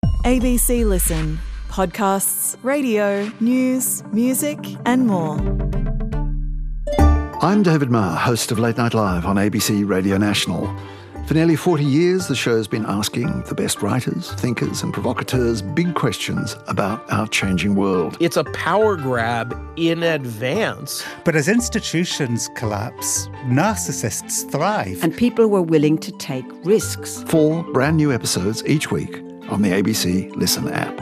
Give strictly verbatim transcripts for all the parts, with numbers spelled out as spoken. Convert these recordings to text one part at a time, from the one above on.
A B C Listen. Podcasts, radio, news, music and more. I'm David Marr, host of Late Night Live on A B C Radio National. For nearly forty years, the show's been asking the best writers, thinkers and provocateurs big questions about our changing world. It's a power grab in advance. But as institutions collapse, narcissists thrive. And people were willing to take risks. Four brand new episodes each week on the A B C Listen app.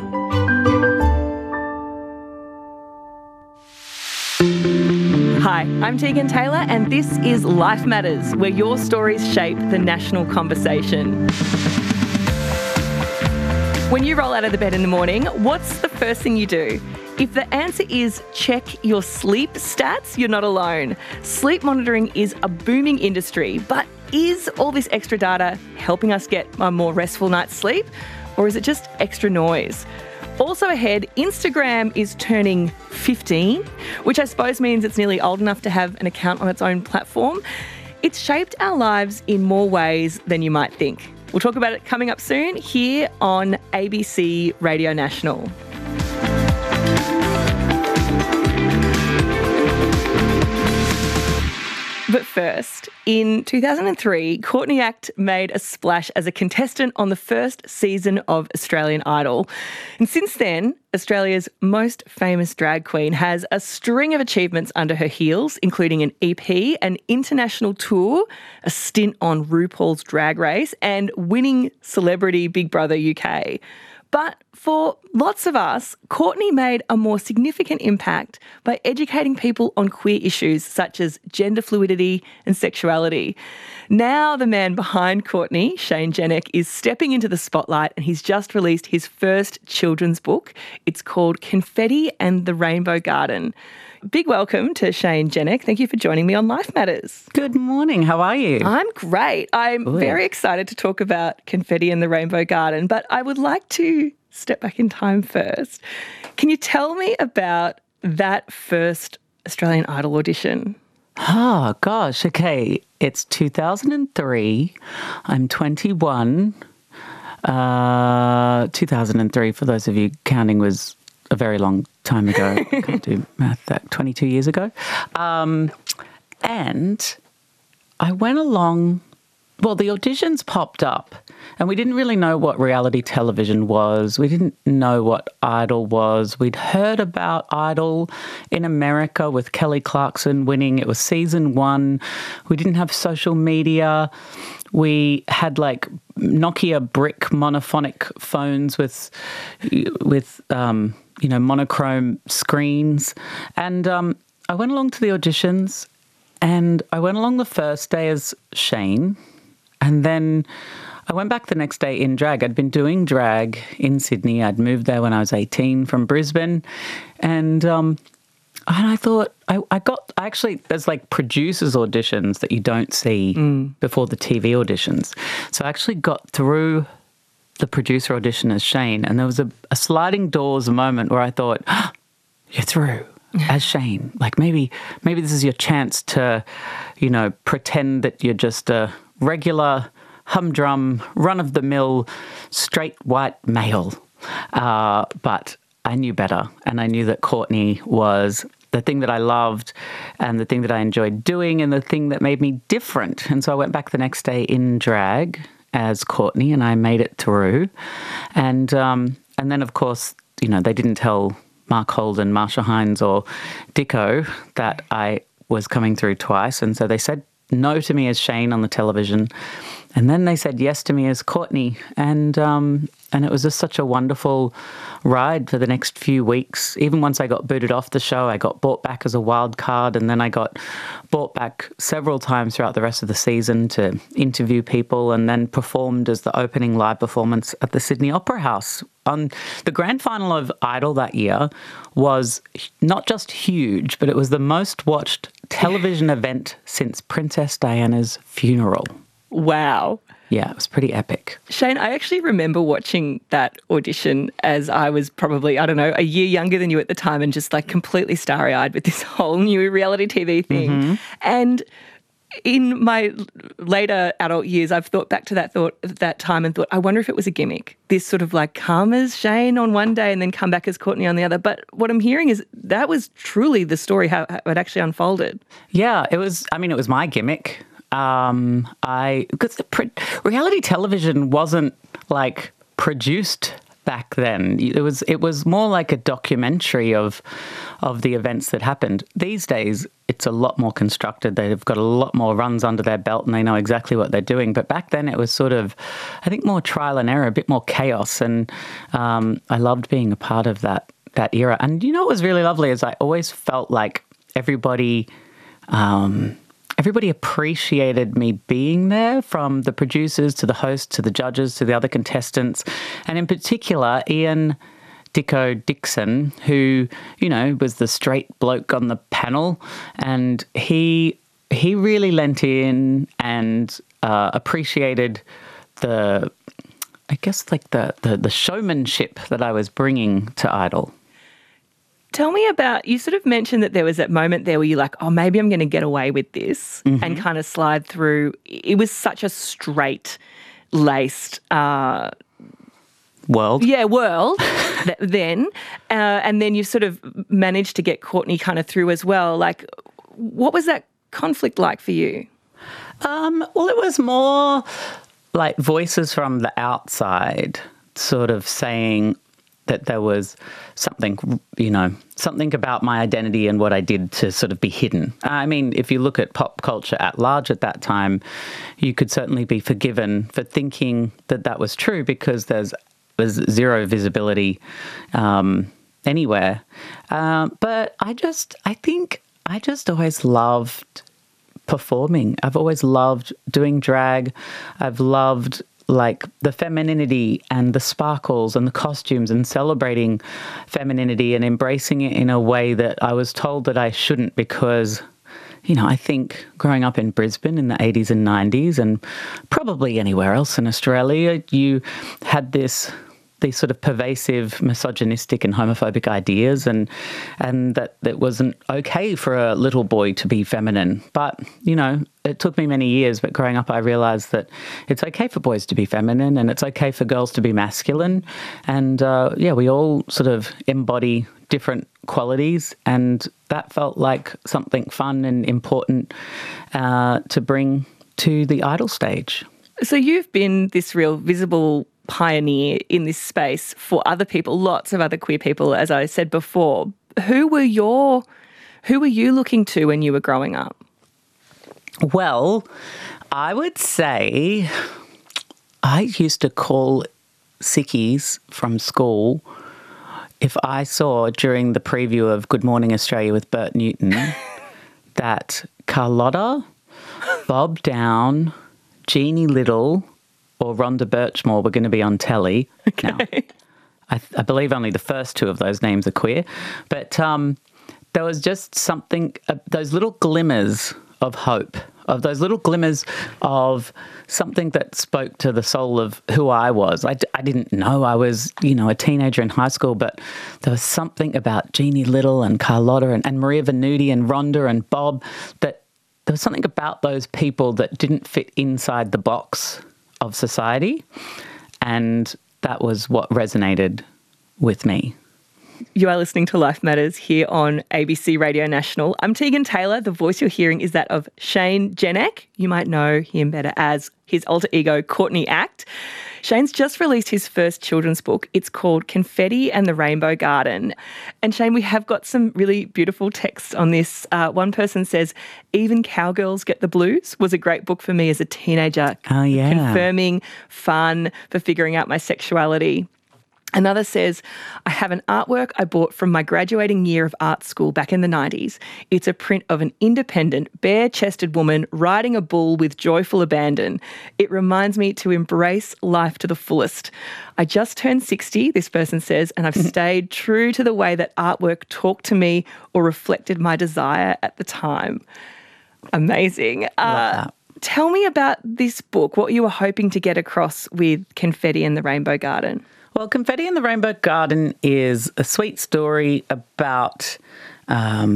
Hi, I'm Tegan Taylor and this is Life Matters, where your stories shape the national conversation. When you roll out of the bed in the morning, what's the first thing you do? If the answer is check your sleep stats, you're not alone. Sleep monitoring is a booming industry, but is all this extra data helping us get a more restful night's sleep? Or is it just extra noise? Also ahead, Instagram is turning fifteen, which I suppose means it's nearly old enough to have an account on its own platform. It's shaped our lives in more ways than you might think. We'll talk about it coming up soon here on A B C Radio National. But first, in two thousand three, Courtney Act made a splash as a contestant on the first season of Australian Idol. And since then, Australia's most famous drag queen has a string of achievements under her heels, including an E P, an international tour, a stint on RuPaul's Drag Race, and winning Celebrity Big Brother U K. But for lots of us, Courtney made a more significant impact by educating people on queer issues such as gender fluidity and sexuality. Now the man behind Courtney, Shane Jenek, is stepping into the spotlight and he's just released his first children's book. It's called Confetti and the Rainbow Garden. Big welcome to Shane Jenek. Thank you for joining me on Life Matters. Good morning. How are you? I'm great. I'm Good. very excited to talk about Confetti and the Rainbow Garden, but I would like to step back in time first. Can you tell me about that first Australian Idol audition? Oh, gosh. Okay. It's two thousand three. I'm twenty-one. Uh, two thousand three, for those of you counting, was a very long time ago. I can't do math. That twenty-two years ago. Um, and I went along, well, the auditions popped up and we didn't really know what reality television was. We didn't know what Idol was. We'd heard about Idol in America with Kelly Clarkson winning. It was season one. We didn't have social media. We had like Nokia brick monophonic phones with, with um, you know, monochrome screens. And um, I went along to the auditions and I went along the first day as Shane. And then I went back the next day in drag. I'd been doing drag in Sydney. I'd moved there when I was eighteen from Brisbane. And um, and I thought, I, I got, I actually, there's like producers auditions that you don't see mm. before the T V auditions. So I actually got through the producer audition as Shane. And there was a, a sliding doors moment where I thought, oh, you're through as Shane. Like maybe, maybe this is your chance to, you know, pretend that you're just a regular, humdrum, run-of-the-mill, straight white male. Uh, but I knew better, and I knew that Courtney was the thing that I loved and the thing that I enjoyed doing and the thing that made me different. And so I went back the next day in drag as Courtney, and I made it through. And um, and then, of course, you know, they didn't tell Mark Holden, Marsha Hines or Dicko that I was coming through twice. And so they said no to me as Shane on the television. And then they said yes to me as Courtney. And um, and it was just such a wonderful ride for the next few weeks. Even once I got booted off the show, I got brought back as a wild card. And then I got brought back several times throughout the rest of the season to interview people and then performed as the opening live performance at the Sydney Opera House. On the grand final of Idol that year was not just huge, but it was the most watched television event since Princess Diana's funeral. Wow. Yeah, it was pretty epic. Shane, I actually remember watching that audition as I was probably, I don't know, a year younger than you at the time and just like completely starry-eyed with this whole new reality T V thing. Mm-hmm. And in my later adult years, I've thought back to that thought that time and thought, I wonder if it was a gimmick. This sort of like come as Shane on one day and then come back as Courtney on the other. But what I'm hearing is that was truly the story, how, how it actually unfolded. Yeah, it was, I mean, it was my gimmick. Um, I, because reality television wasn't like produced back then. It was, it was more like a documentary of, of the events that happened. These days, it's a lot more constructed. They've got a lot more runs under their belt and they know exactly what they're doing. But back then it was sort of, I think, more trial and error, a bit more chaos. And um, I loved being a part of that that era. And you know what was really lovely is I always felt like everybody... Um, Everybody appreciated me being there, from the producers to the hosts to the judges to the other contestants. And in particular, Ian Dicko Dixon, who, you know, was the straight bloke on the panel. And he he really lent in and uh, appreciated the, I guess, like the, the, the showmanship that I was bringing to Idol. Tell me about, you sort of mentioned that there was that moment there where you're like, oh, maybe I'm going to get away with this mm-hmm. and kind of slide through. It was such a straight-laced uh, world. Yeah, world th- then. Uh, and then you sort of managed to get Courtney kind of through as well. Like, what was that conflict like for you? Um, well, it was more like voices from the outside sort of saying that there was something, you know, something about my identity and what I did to sort of be hidden. I mean, if you look at pop culture at large at that time, you could certainly be forgiven for thinking that that was true because there's, there's zero visibility um, anywhere. Um, but I just, I think I just always loved performing. I've always loved doing drag. I've loved like the femininity and the sparkles and the costumes and celebrating femininity and embracing it in a way that I was told that I shouldn't because, you know, I think growing up in Brisbane in the eighties and nineties and probably anywhere else in Australia, you had this these sort of pervasive misogynistic and homophobic ideas and and that it wasn't okay for a little boy to be feminine. But, you know, it took me many years, but growing up I realised that it's okay for boys to be feminine and it's okay for girls to be masculine. And, uh, yeah, we all sort of embody different qualities and that felt like something fun and important uh, to bring to the Idol stage. So you've been this real visible pioneer in this space for other people, lots of other queer people, as I said before. Who were your, who were you looking to when you were growing up? Well, I would say I used to call sickies from school if I saw during the preview of Good Morning Australia with Bert Newton that Carlotta, Bob Down, Jeannie Little or Rhonda Birchmore were going to be on telly. Okay. Now, I, I believe only the first two of those names are queer. But um, there was just something, uh, those little glimmers of hope, of those little glimmers of something that spoke to the soul of who I was. I, I didn't know I was, you know, a teenager in high school, but there was something about Jeannie Little and Carlotta and, and Maria Venuti and Rhonda and Bob that there was something about those people that didn't fit inside the box of society, and that was what resonated with me. You are listening to Life Matters here on A B C Radio National. I'm Tegan Taylor. The voice you're hearing is that of Shane Jenek. You might know him better as his alter ego, Courtney Act. Shane's just released his first children's book. It's called Confetti and the Rainbow Garden. And Shane, we have got some really beautiful texts on this. Uh, one person says, Even Cowgirls Get the Blues was a great book for me as a teenager. Oh, yeah. Confirming, fun, for figuring out my sexuality. Another says, I have an artwork I bought from my graduating year of art school back in the nineties. It's a print of an independent, bare-chested woman riding a bull with joyful abandon. It reminds me to embrace life to the fullest. I just turned sixty, this person says, and I've stayed true to the way that artwork talked to me or reflected my desire at the time. Amazing. Uh, tell me about this book, what you were hoping to get across with Confetti and the Rainbow Garden. Well, Confetti in the Rainbow Garden is a sweet story about um,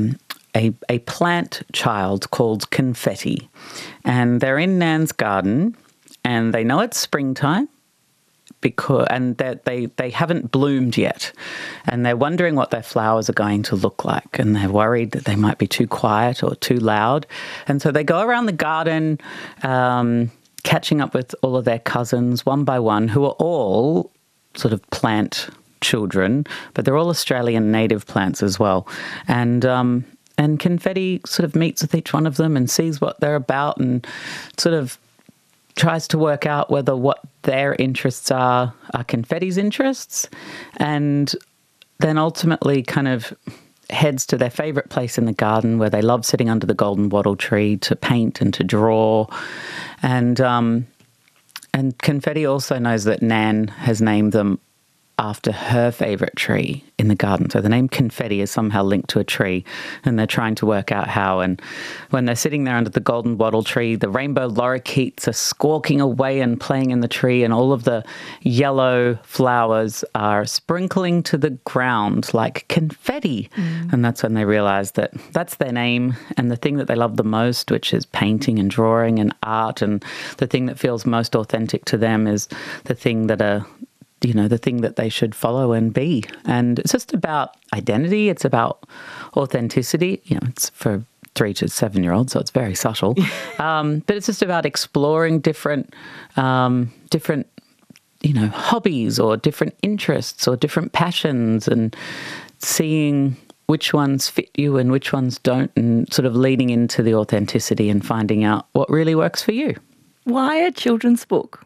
a, a plant child called Confetti. And they're in Nan's garden and they know it's springtime because and that they, they haven't bloomed yet. And they're wondering what their flowers are going to look like. And they're worried that they might be too quiet or too loud. And so they go around the garden, um, catching up with all of their cousins one by one, who are all sort of plant children, but they're all Australian native plants as well. And um, and Confetti sort of meets with each one of them and sees what they're about and sort of tries to work out whether what their interests are are Confetti's interests, and then ultimately kind of heads to their favourite place in the garden where they love sitting under the golden wattle tree to paint and to draw. And um, and Confetti also knows that Nan has named them after her favourite tree in the garden. So the name Confetti is somehow linked to a tree, and they're trying to work out how. And when they're sitting there under the golden wattle tree, the rainbow lorikeets are squawking away and playing in the tree, and all of the yellow flowers are sprinkling to the ground like confetti. Mm. And that's when they realise that that's their name, and the thing that they love the most, which is painting and drawing and art, and the thing that feels most authentic to them is the thing that are you know, the thing that they should follow and be. And it's just about identity. It's about authenticity. You know, it's for three to seven-year-olds, so it's very subtle. um, but it's just about exploring different, um, different, you know, hobbies or different interests or different passions, and seeing which ones fit you and which ones don't, and sort of leading into the authenticity and finding out what really works for you. Why a children's book?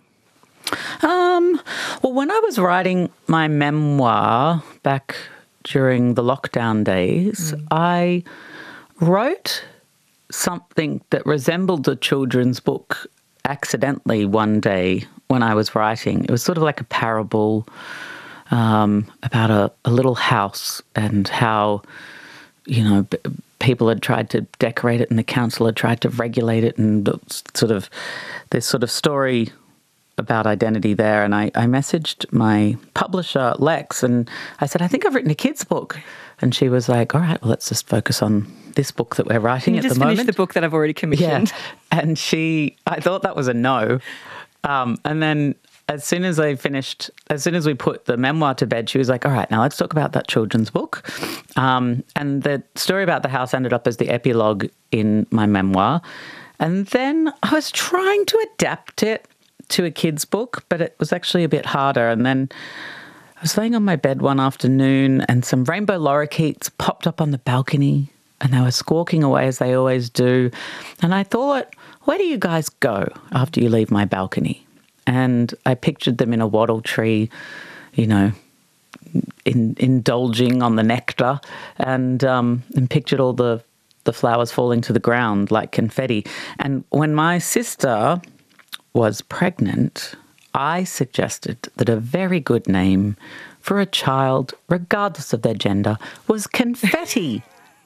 Um, well, when I was writing my memoir back during the lockdown days, mm. I wrote something that resembled a children's book accidentally one day when I was writing. It was sort of like a parable um, about a, a little house and how, you know, b- people had tried to decorate it and the council had tried to regulate it, and sort of this sort of story about identity there. And I, I messaged my publisher, Lex, and I said, I think I've written a kid's book. And she was like, all right, well, let's just focus on this book that we're writing at the moment. Just finish the book that I've already commissioned. Yeah. And she, I thought that was a no. Um, and then as soon as I finished, as soon as we put the memoir to bed, she was like, all right, now let's talk about that children's book. Um, and the story about the house ended up as the epilogue in my memoir. And then I was trying to adapt it to a kid's book, but it was actually a bit harder. And then I was laying on my bed one afternoon and some rainbow lorikeets popped up on the balcony, and they were squawking away as they always do. And I thought, where do you guys go after you leave my balcony? And I pictured them in a wattle tree, you know, in, indulging on the nectar, and um, and pictured all the, the flowers falling to the ground like confetti. And when my sister was pregnant, I suggested that a very good name for a child, regardless of their gender, was Confetti.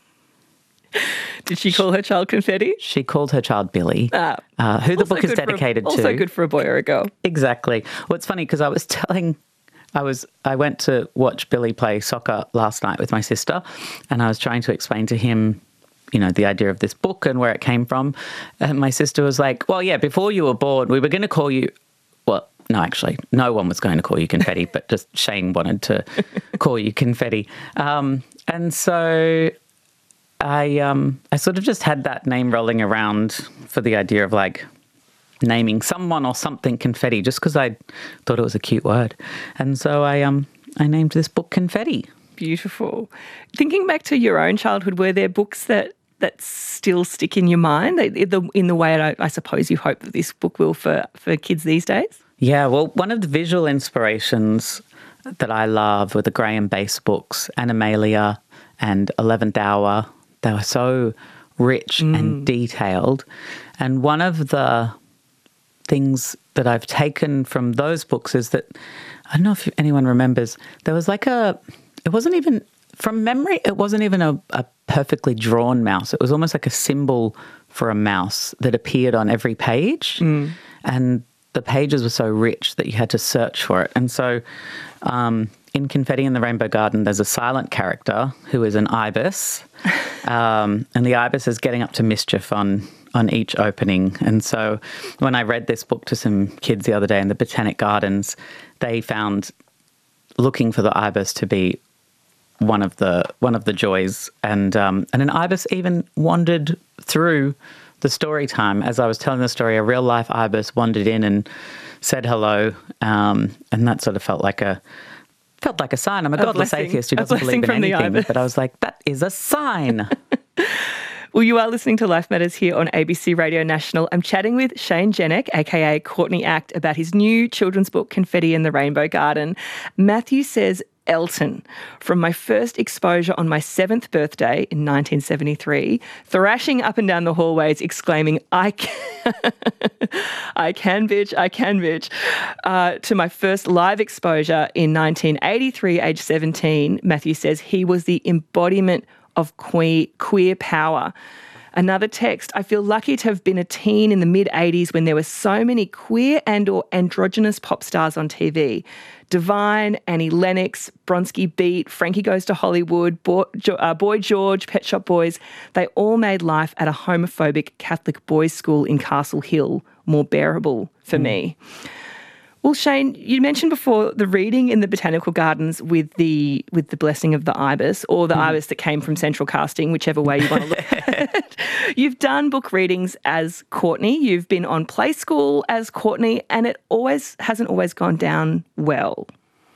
Did she call her child Confetti? She called her child Billy, ah, uh, who the book is dedicated a, also to. Also good for a boy or a girl. Exactly. Well, it's funny because I was telling, I was, I went to watch Billy play soccer last night with my sister, and I was trying to explain to him, you know, the idea of this book and where it came from. And my sister was like, well, yeah, before you were born, we were going to call you, well, no, actually, no one was going to call you Confetti, but just Shane wanted to call you Confetti. Um, and so I um, I sort of just had that name rolling around for the idea of like naming someone or something Confetti, just because I thought it was a cute word. And so I um I named this book Confetti. Beautiful. Thinking back to your own childhood, were there books that that still stick in your mind in the, in the way I, I suppose you hope that this book will for, for kids these days? Yeah, well, one of the visual inspirations that I love were the Graham Base books, Animalia and eleventh Hour. They were so rich mm. and detailed. And one of the things that I've taken from those books is that, I don't know if anyone remembers, there was like a, it wasn't even, from memory, it wasn't even a, a perfectly drawn mouse. It was almost like a symbol for a mouse that appeared on every page. Mm. And the pages were so rich that you had to search for it. And so um, in Confetti in the Rainbow Garden, there's a silent character who is an ibis. um, and the ibis is getting up to mischief on on each opening. And so when I read this book to some kids the other day in the Botanic Gardens, they found looking for the ibis to be one of the one of the joys. And um, and an ibis even wandered through the story time. As I was telling the story, a real life ibis wandered in and said hello. Um, and that sort of felt like a felt like a sign. I'm a, a godless blessing. atheist who doesn't believe in anything. But I was like, that is a sign. Well, you are listening to Life Matters here on A B C Radio National. I'm chatting with Shane Jenek, aka Courtney Act, about his new children's book, Confetti in the Rainbow Garden. Matthew says, Elton, from my first exposure on my seventh birthday in nineteen seventy-three, thrashing up and down the hallways, exclaiming, I can, I can, bitch, I can, bitch, uh, to my first live exposure in nineteen eighty-three, age seventeen, Matthew says he was the embodiment of queer, queer power. Another text, I feel lucky to have been a teen in the mid-eighties when there were so many queer and or androgynous pop stars on T V. Divine, Annie Lennox, Bronski Beat, Frankie Goes to Hollywood, Boy, uh, Boy George, Pet Shop Boys. They all made life at a homophobic Catholic boys' school in Castle Hill more bearable for mm. me. Well, Shane, you mentioned before the reading in the Botanical Gardens with the with the blessing of the ibis, or the mm. ibis that came from Central Casting, whichever way you want to look at it. You've done book readings as Courtney. You've been on Play School as Courtney, and it always hasn't always gone down well.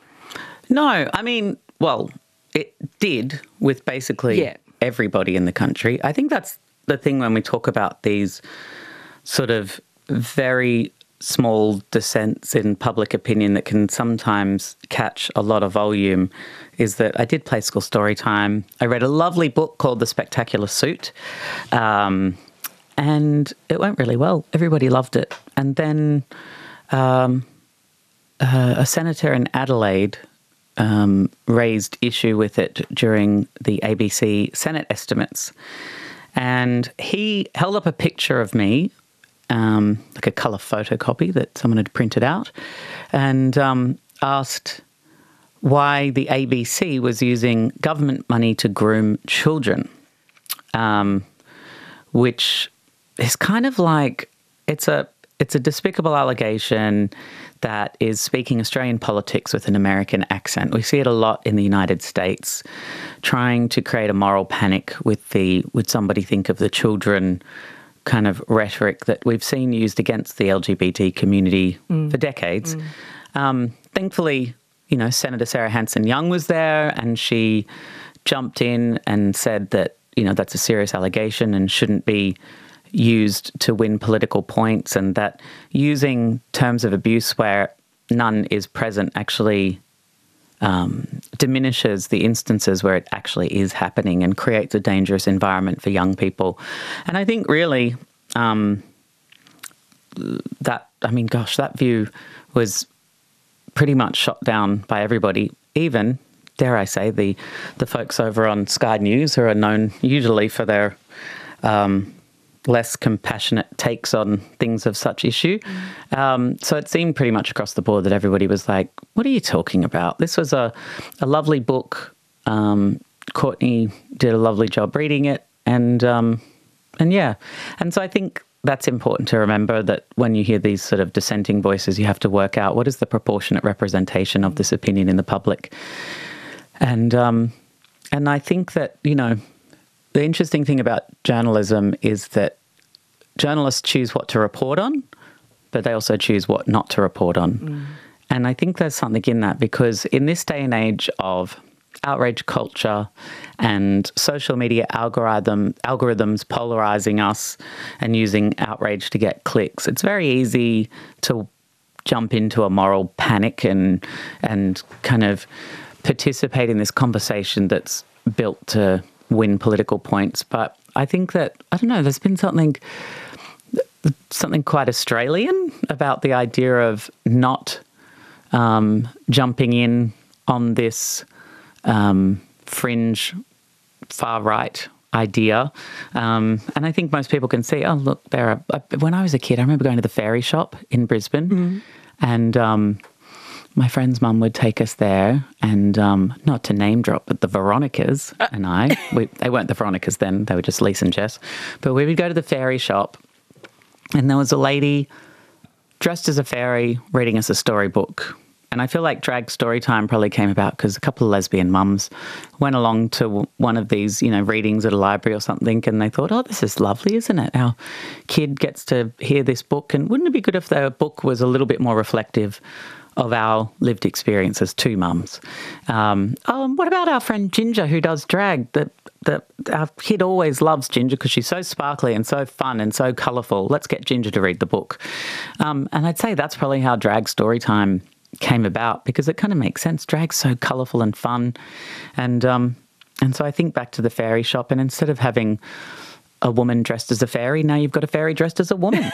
No, I mean, well, it did with basically yeah. everybody in the country. I think that's the thing when we talk about these sort of very small dissents in public opinion that can sometimes catch a lot of volume, is that I did Play School story time. I read a lovely book called The Spectacular Suit, um, and it went really well. Everybody loved it. And then um, uh, a senator in Adelaide um, raised issue with it during the A B C Senate estimates. And he held up a picture of me, Um, like a colour photocopy that someone had printed out, and um, asked why the A B C was using government money to groom children, um, which is kind of like, it's a it's a despicable allegation that is speaking Australian politics with an American accent. We see it a lot in the United States, trying to create a moral panic with the would somebody think of the children kind of rhetoric that we've seen used against the L G B T community mm. for decades. Mm. Um, thankfully, you know, Senator Sarah Hanson-Young was there, and she jumped in and said that, you know, that's a serious allegation and shouldn't be used to win political points, and that using terms of abuse where none is present actually Um, diminishes the instances where it actually is happening and creates a dangerous environment for young people. And I think really um, that, I mean, gosh, that view was pretty much shot down by everybody, even, dare I say, the, the folks over on Sky News, who are known usually for their um, less compassionate takes on things of such issue. Mm. Um, so it seemed pretty much across the board that everybody was like, what are you talking about? This was a, a lovely book. Um, Courtney did a lovely job reading it. And, um, and yeah. And so I think that's important to remember, that when you hear these sort of dissenting voices, you have to work out what is the proportionate representation of this opinion in the public. And, um, and I think that, you know, the interesting thing about journalism is that journalists choose what to report on, but they also choose what not to report on. Mm. And I think there's something in that, because in this day and age of outrage culture and social media algorithm algorithms polarizing us and using outrage to get clicks, it's very easy to jump into a moral panic and and kind of participate in this conversation that's built to win political points. But I think that, I don't know, there's been something something quite Australian about the idea of not um, jumping in on this um, fringe far-right idea. Um, and I think most people can see, oh, look, there are, when I was a kid, I remember going to the Fairy Shop in Brisbane, mm-hmm. and um, my friend's mum would take us there, and um, not to name drop, but the Veronicas and I, we, they weren't the Veronicas then, they were just Lisa and Jess, but we would go to the fairy shop, and there was a lady dressed as a fairy reading us a storybook. And I feel like drag story time probably came about because a couple of lesbian mums went along to one of these, you know, readings at a library or something, and they thought, oh, this is lovely, isn't it? Our kid gets to hear this book, and wouldn't it be good if the book was a little bit more reflective of our lived experience as two mums? Um, oh, and what about our friend Ginger who does drag? That that our kid always loves Ginger because she's so sparkly and so fun and so colourful. Let's get Ginger to read the book. Um, and I'd say that's probably how drag story time came about, because it kind of makes sense. Drag's so colourful and fun. And um, and so I think back to the fairy shop, and instead of having a woman dressed as a fairy, now you've got a fairy dressed as a woman.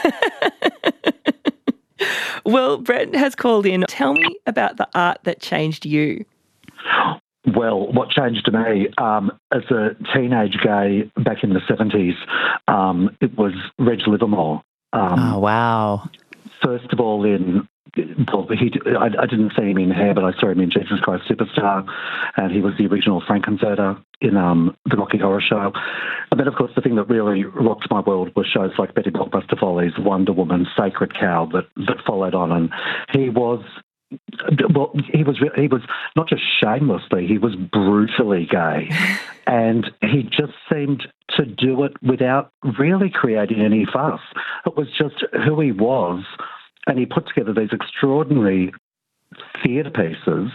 Well, Brent has called in. Tell me about the art that changed you. Well, what changed me, um, as a teenage gay back in the seventies, um, it was Reg Livermore. Um, oh, wow. First of all, in well, he, I, I didn't see him in Hair, but I saw him in Jesus Christ Superstar, and he was the original Frankenfurter in um, the Rocky Horror Show. And then, of course, the thing that really rocked my world was shows like Betty Blockbuster Follies, Wonder Woman, Sacred Cow that, that followed on. And he was, well, he was he was not just shamelessly, he was brutally gay. And he just seemed to do it without really creating any fuss. It was just who he was. And he put together these extraordinary theatre pieces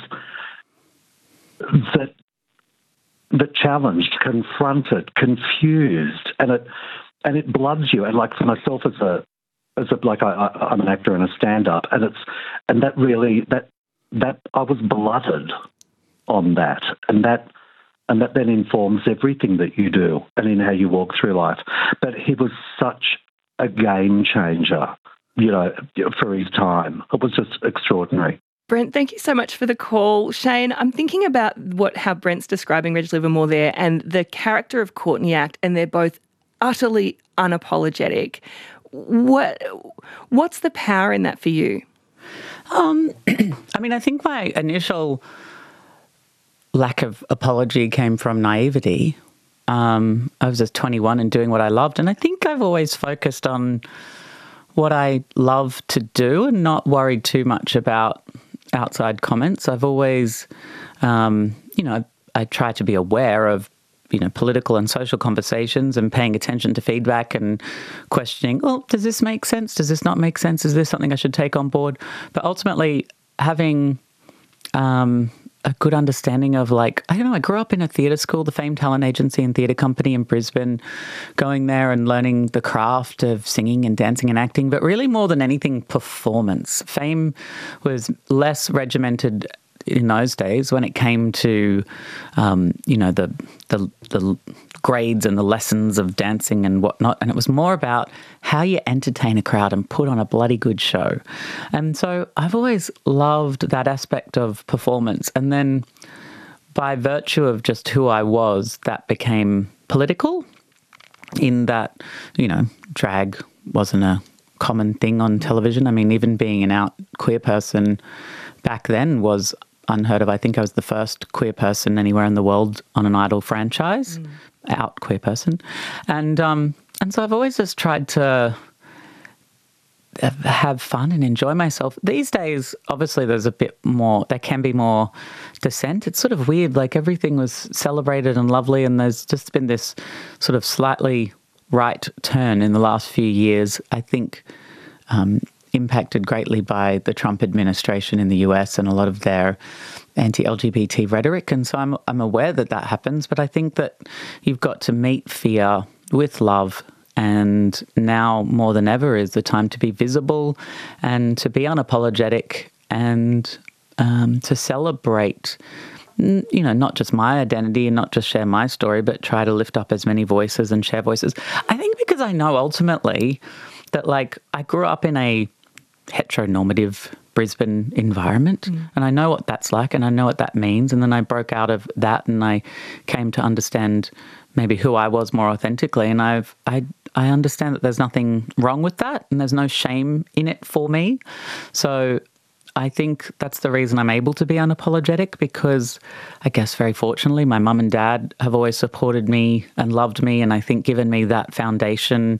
that that challenged, confronted, confused, and it and it bloods you. And like for myself as a as a like I, I, I'm an actor and a stand-up, and it's and that really that that I was blooded on that, and that and that then informs everything that you do and in how you walk through life. But he was such a game changer, you know, for his time. It was just extraordinary. Brent, thank you so much for the call. Shane, I'm thinking about what how Brent's describing Reg Livermore there and the character of Courtney Act, and they're both utterly unapologetic. What What's the power in that for you? Um, I mean, I think my initial lack of apology came from naivety. Um, I was just twenty-one and doing what I loved, and I think I've always focused on what I love to do and not worried too much about outside comments. I've always, um, you know, I, I try to be aware of, you know, political and social conversations and paying attention to feedback and questioning, well, does this make sense? Does this not make sense? Is this something I should take on board? But ultimately having um, a good understanding of, like, I don't know, I grew up in a theatre school, the Fame Talent Agency and Theatre Company in Brisbane, going there and learning the craft of singing and dancing and acting, but really more than anything, performance. Fame was less regimented in those days when it came to, um, you know, the, the the grades and the lessons of dancing and whatnot. And it was more about how you entertain a crowd and put on a bloody good show. And so I've always loved that aspect of performance. And then by virtue of just who I was, that became political in that, you know, drag wasn't a common thing on television. I mean, even being an out queer person back then was unheard of. I think I was the first queer person anywhere in the world on an Idol franchise, mm. out queer person. And um, and so I've always just tried to have fun and enjoy myself. These days, obviously, there's a bit more, there can be more dissent. It's sort of weird, like everything was celebrated and lovely, and there's just been this sort of slightly right turn in the last few years, I think, um, impacted greatly by the Trump administration in the U S and a lot of their anti-L G B T rhetoric. And so I'm I'm aware that that happens, but I think that you've got to meet fear with love, and now more than ever is the time to be visible and to be unapologetic and um, to celebrate, you know, not just my identity and not just share my story, but try to lift up as many voices and share voices. I think because I know ultimately that, like, I grew up in a heteronormative Brisbane environment, mm. and I know what that's like and I know what that means. And then I broke out of that and I came to understand maybe who I was more authentically. And I've, I, I understand that there's nothing wrong with that and there's no shame in it for me. So I think that's the reason I'm able to be unapologetic, because I guess very fortunately my mum and dad have always supported me and loved me, and I think given me that foundation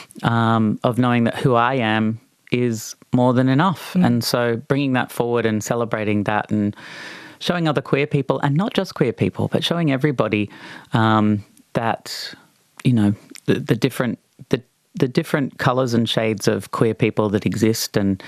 um, of knowing that who I am is more than enough. Mm. And so bringing that forward and celebrating that and showing other queer people, and not just queer people, but showing everybody um, that, you know, the, the different the the different colours and shades of queer people that exist, and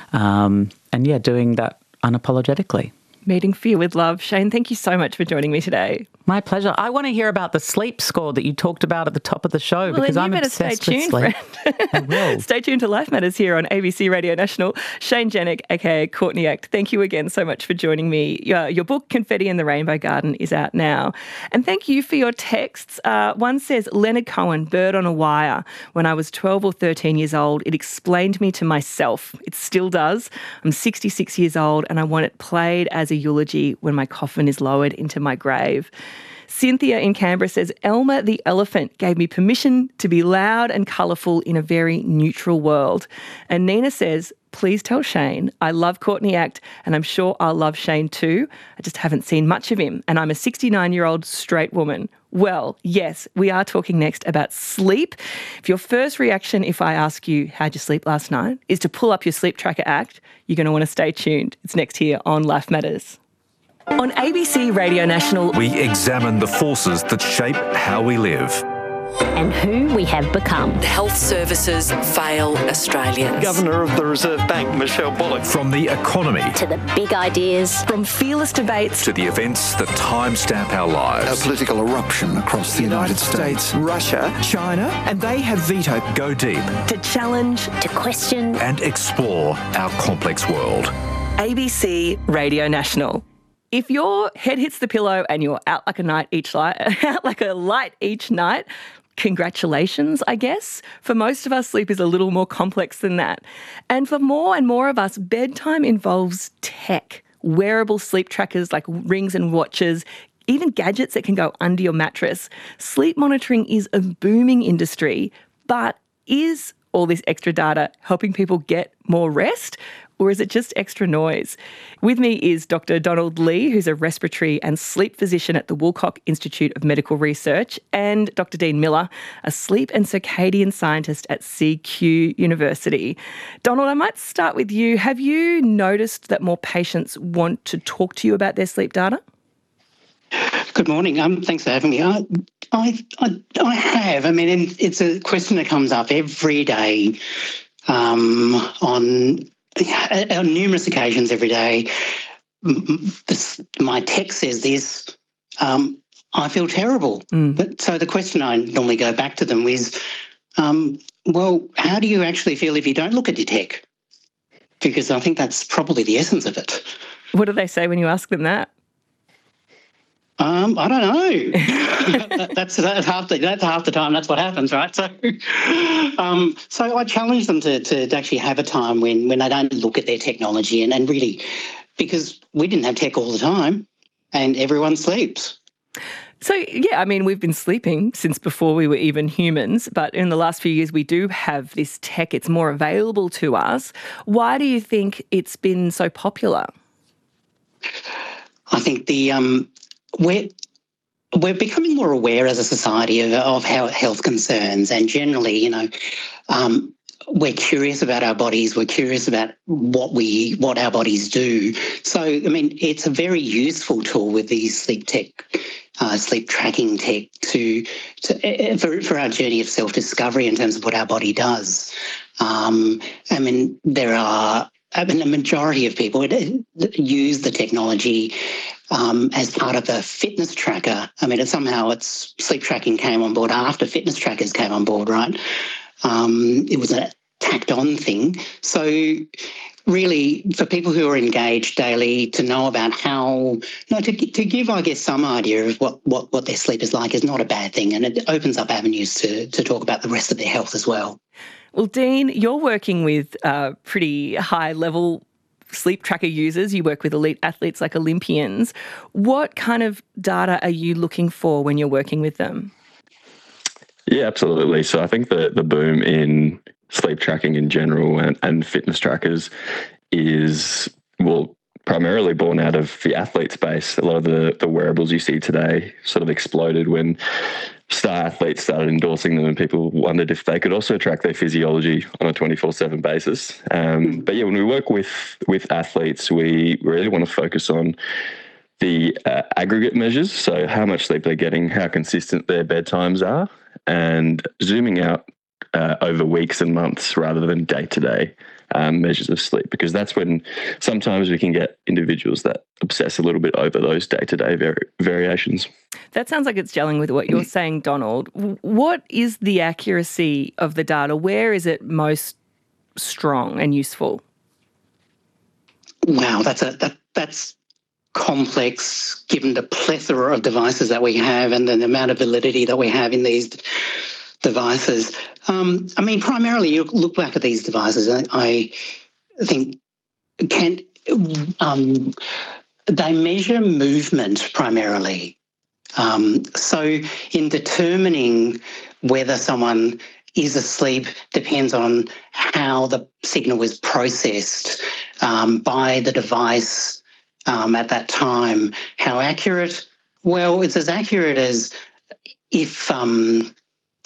um, and yeah, doing that unapologetically. Meeting fear with love. Shane, thank you so much for joining me today. My pleasure. I want to hear about the sleep score that you talked about at the top of the show, well, because then you I'm better obsessed stay tuned, with sleep. Friend. I will. Stay tuned to Life Matters here on A B C Radio National. Shane Jenek, aka Courtney Act, thank you again so much for joining me. Your, your book, Confetti in the Rainbow Garden, is out now. And thank you for your texts. Uh, one says, Leonard Cohen, Bird on a Wire. When I was twelve or thirteen years old, it explained me to myself. It still does. I'm sixty-six years old and I want it played as a eulogy when my coffin is lowered into my grave. Cynthia in Canberra says, Elmer the elephant gave me permission to be loud and colourful in a very neutral world. And Nina says, please tell Shane I love Courtney Act and I'm sure I'll love Shane too. I just haven't seen much of him and I'm a sixty-nine-year-old straight woman. Well, yes, we are talking next about sleep. If your first reaction if I ask you how'd you sleep last night is to pull up your Sleep Tracker act, you're going to want to stay tuned. It's next here on Life Matters. On A B C Radio National, we examine the forces that shape how we live and who we have become. Health services fail Australians. Governor of the Reserve Bank, Michelle Bullock. From the economy to the big ideas, from fearless debates to the events that timestamp our lives. A political eruption across the United, United States, States, Russia, China, and they have vetoed. Go deep to challenge, to question, and explore our complex world. A B C Radio National. If your head hits the pillow and you're out like a night each light, out like a light each night, congratulations, I guess. For most of us, sleep is a little more complex than that. And for more and more of us, bedtime involves tech, wearable sleep trackers like rings and watches, even gadgets that can go under your mattress. Sleep monitoring is a booming industry, but is all this extra data helping people get more rest? Or is it just extra noise? With me is Doctor Donald Lee, who's a respiratory and sleep physician at the Woolcock Institute of Medical Research, and Doctor Dean Miller, a sleep and circadian scientist at C Q University. Donald, I might start with you. Have you noticed that more patients want to talk to you about their sleep data? Good morning. Um, thanks for having me. I, I, I, I have. I mean, it's a question that comes up every day um, on... on numerous occasions every day. This, my text says this, um, I feel terrible. Mm. But so the question I normally go back to them is, um, well, how do you actually feel if you don't look at your tech? Because I think that's probably the essence of it. What do they say when you ask them that? Um, I don't know. that, that's that's half the that's half the time. That's what happens, right? So, um, so I challenge them to, to to actually have a time when when they don't look at their technology and, and really, because we didn't have tech all the time, and everyone sleeps. So, yeah, I mean, we've been sleeping since before we were even humans, but in the last few years we do have this tech. It's more available to us. Why do you think it's been so popular? I think the um. We're, we're becoming more aware as a society of, of our health concerns, and generally, you know, um, we're curious about our bodies. We're curious about what we what our bodies do. So, I mean, it's a very useful tool with these sleep tech, uh, sleep tracking tech to, to for for our journey of self-discovery in terms of what our body does. Um, I mean, there are. I mean, the majority of people use the technology um, as part of a fitness tracker. I mean, it, somehow it's sleep tracking came on board after fitness trackers came on board, right? Um, it was a tacked-on thing. So really, for people who are engaged daily to know about how, you know, to, to give, I guess, some idea of what, what, what their sleep is like is not a bad thing, and it opens up avenues to, to talk about the rest of their health as well. Well, Dean, you're working with uh, pretty high-level sleep tracker users. You work with elite athletes like Olympians. What kind of data are you looking for when you're working with them? Yeah, absolutely. So I think the, the boom in sleep tracking in general and, and fitness trackers is well, primarily born out of the athlete space. A lot of the, the wearables you see today sort of exploded when star athletes started endorsing them, and people wondered if they could also track their physiology on a twenty-four seven basis. Um, but yeah, when we work with, with athletes, we really want to focus on the uh, aggregate measures, so how much sleep they're getting, how consistent their bedtimes are, and zooming out uh, over weeks and months rather than day-to-day um, measures of sleep, because that's when sometimes we can get individuals that obsess a little bit over those day-to-day vari- variations. That sounds like it's gelling with what you're saying, Donald. What is the accuracy of the data? Where is it most strong and useful? Wow, that's a that, that's complex given the plethora of devices that we have and the amount of validity that we have in these devices. Um, I mean, primarily, you look back at these devices, I, I think can um, they measure movement primarily. Um, so in determining whether someone is asleep depends on how the signal is processed um, by the device um, at that time. How accurate? Well, it's as accurate as if, um,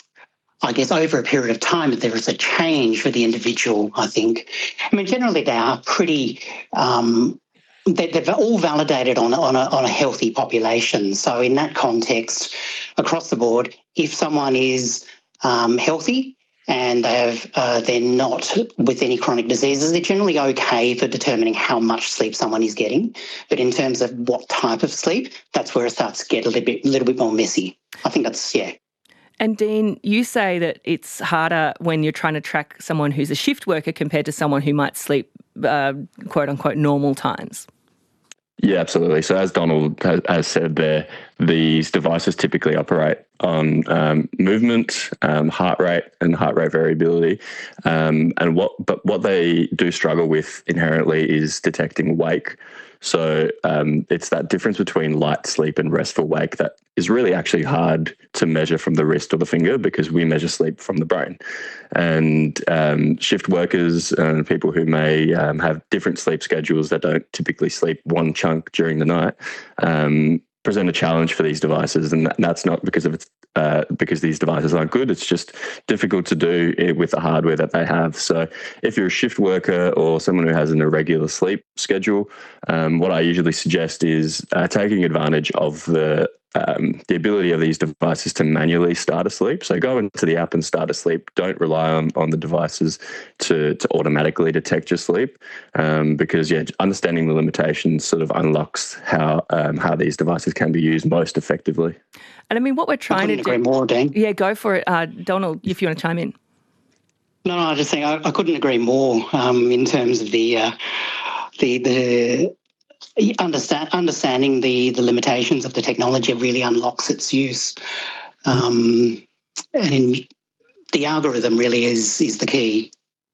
I guess, over a period of time, if there is a change for the individual, I think. I mean, generally they are pretty... Um, They're all validated on, on, a, on a healthy population. So in that context, across the board, if someone is um, healthy and they have, uh, they're not with any chronic diseases, they're generally okay for determining how much sleep someone is getting. But in terms of what type of sleep, that's where it starts to get a little bit, little bit more messy. I think that's, yeah. And Dean, you say that it's harder when you're trying to track someone who's a shift worker compared to someone who might sleep, uh, quote unquote, normal times. Yeah, absolutely. So as Donald has, has said there, these devices typically operate on um, movement, um, heart rate, and heart rate variability. Um, and what, but what they do struggle with inherently is detecting wake. So um, it's that difference between light sleep and restful wake that is really actually hard to measure from the wrist or the finger, because we measure sleep from the brain. And um, shift workers and people who may um, have different sleep schedules that don't typically sleep one chunk during the night um, present a challenge for these devices. And that's not because of it's uh, because these devices aren't good. It's just difficult to do with the hardware that they have. So if you're a shift worker or someone who has an irregular sleep schedule, um, what I usually suggest is uh, taking advantage of the Um, the ability of these devices to manually start a sleep. So go into the app and start a sleep. Don't rely on, on the devices to, to automatically detect your sleep, um, because yeah, understanding the limitations sort of unlocks how um, how these devices can be used most effectively. And I mean, what we're trying to do... agree more, Dan. Yeah, go for it. Uh, Donald, if you want to chime in. No, no, I just think I, I couldn't agree more um, in terms of the uh, the the... Understand, understanding the, the limitations of the technology really unlocks its use. Um, and in, the algorithm really is is the key.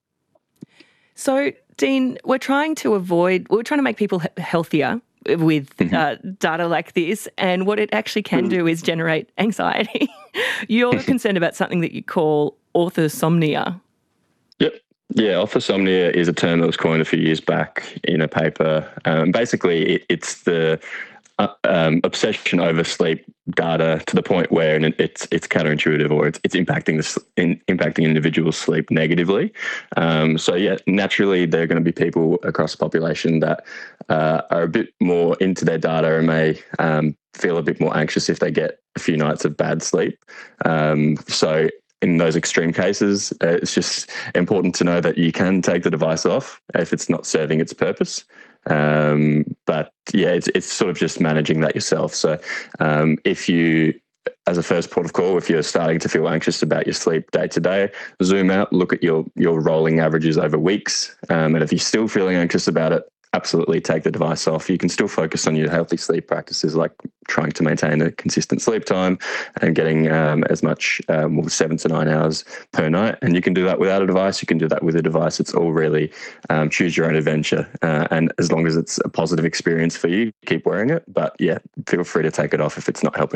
So, Dean, we're trying to avoid, we're trying to make people he- healthier with mm-hmm. uh, data like this, and what it actually can mm-hmm. do is generate anxiety. You're concerned about something that you call orthosomnia. Yep. Yeah, orthosomnia is a term that was coined a few years back in a paper. Um, basically, it, it's the uh, um, obsession over sleep data to the point where and it's it's counterintuitive, or it's it's impacting the in, impacting individuals' sleep negatively. Um, so yeah, naturally, there are going to be people across the population that uh, are a bit more into their data and may um, feel a bit more anxious if they get a few nights of bad sleep. Um, so. In those extreme cases, uh, it's just important to know that you can take the device off if it's not serving its purpose. Um, but yeah, it's it's sort of just managing that yourself. So um, if you, as a first port of call, if you're starting to feel anxious about your sleep day to day, zoom out, look at your your rolling averages over weeks, um, and if you're still feeling anxious about it, absolutely take the device off. You can still focus on your healthy sleep practices, like trying to maintain a consistent sleep time and getting um, as much um, well, seven to nine hours per night. And you can do that without a device. You can do that with a device. It's all really um, choose your own adventure. Uh, and as long as it's a positive experience for you, keep wearing it. But yeah, feel free to take it off if it's not helping.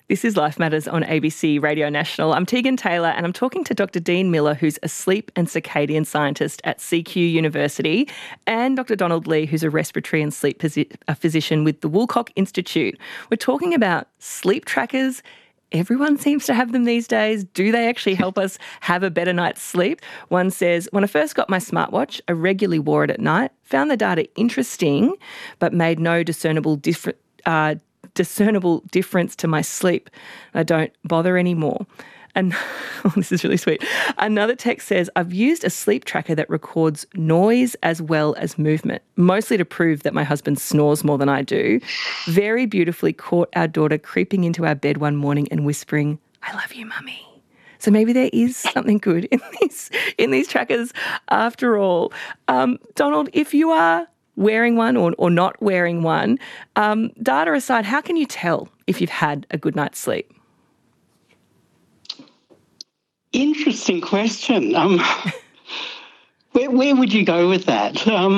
This is Life Matters on A B C Radio National. I'm Tegan Taylor and I'm talking to Doctor Dean Miller, who's a sleep and circadian scientist at C Q University, and Doctor Donald Lee, who's a respiratory and sleep posi- a physician with the Woolcock Institute. We're talking about sleep trackers. Everyone seems to have them these days. Do they actually help us have a better night's sleep? One says, when I first got my smartwatch, I regularly wore it at night, found the data interesting, but made no discernible difference. Uh, discernible difference to my sleep. I don't bother anymore. And oh, this is really sweet. Another text says, I've used a sleep tracker that records noise as well as movement, mostly to prove that my husband snores more than I do. Very beautifully caught our daughter creeping into our bed one morning and whispering, I love you, mummy. So maybe there is something good in these, in these trackers after all. Um, Donald, if you are wearing one or, or not wearing one, um, data aside, how can you tell if you've had a good night's sleep? Interesting question. Um, where, where would you go with that? Um,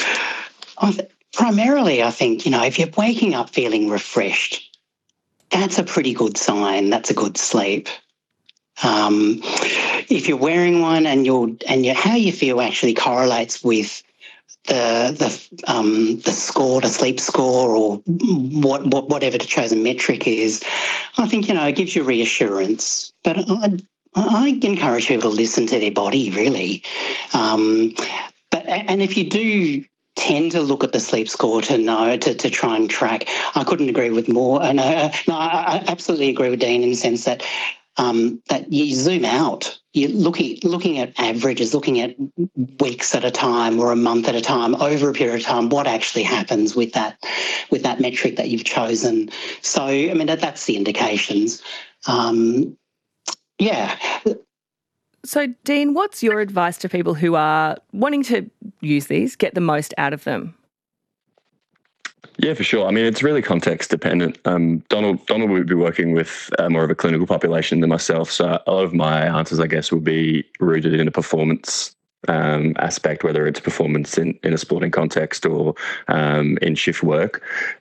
I th- primarily, I think, you know, if you're waking up feeling refreshed, that's a pretty good sign. That's a good sleep. Um, if you're wearing one and you're and you how you feel actually correlates with the the um, the score, the sleep score, or what, what whatever the chosen metric is, I think, you know, it gives you reassurance. But I, I encourage people to listen to their body, really. Um, but and if you do tend to look at the sleep score to know to, to try and track, I couldn't agree with more. And uh, no, I, I absolutely agree with Dean in the sense that um, that you zoom out. You're looking looking at averages, looking at weeks at a time or a month at a time, over a period of time, what actually happens with that with that metric that you've chosen. So, I mean, that, that's the indications. Um, yeah. So, Dean, what's your advice to people who are wanting to use these, get the most out of them? Yeah, for sure. I mean, it's really context dependent. Um, Donald Donald would be working with uh, more of a clinical population than myself, so a lot of my answers, I guess, will be rooted in a performance um, aspect, whether it's performance in, in a sporting context or um, in shift work.